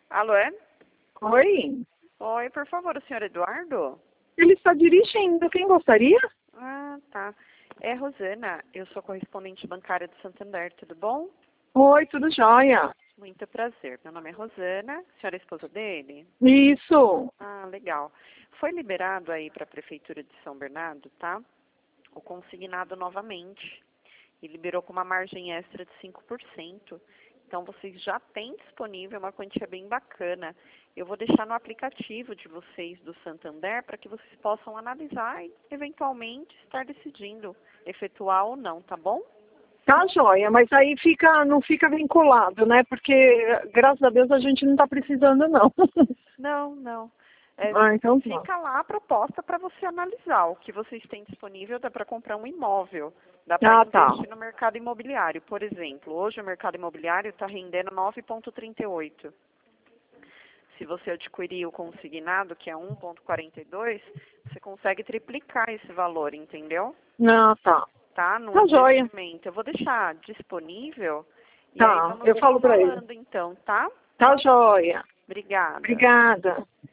Alô, é? Oi, Oi, por favor, o senhor Eduardo? ele está dirigindo. Quem gostaria? Ah, tá. É Rosana, eu sou correspondente bancária do Santander, tudo bom? Oi, tudo jóia. Muito prazer. Meu nome é Rosana, a senhora é esposa dele? Isso. Ah, legal. Foi liberado aí para a Prefeitura de São Bernardo, tá? O consignado novamente. E liberou com uma margem extra de 5%. Então, vocês já têm disponível uma quantia bem bacana. Eu vou deixar no aplicativo de vocês do Santander para que vocês possam analisar e, eventualmente, estar decidindo efetuar ou não, tá bom? Tá jóia, mas aí não fica vinculado, né? Porque, graças a Deus, a gente não está precisando, não. Não, não. É, Ah, então tá. fica lá a proposta para você analisar. O que vocês têm disponível dá para comprar um imóvel. Dá para Ah, tá. investir no mercado imobiliário. Por exemplo, hoje o mercado imobiliário está rendendo 9,38. Se você adquirir o consignado, que é 1,42, você consegue triplicar esse valor, entendeu? Ah, tá. Tá? No Tá jóia. investimento. Eu vou deixar disponível e aí Tá, vamos eu falo para ele. falando então, tá? Tá jóia. Obrigada. Obrigada.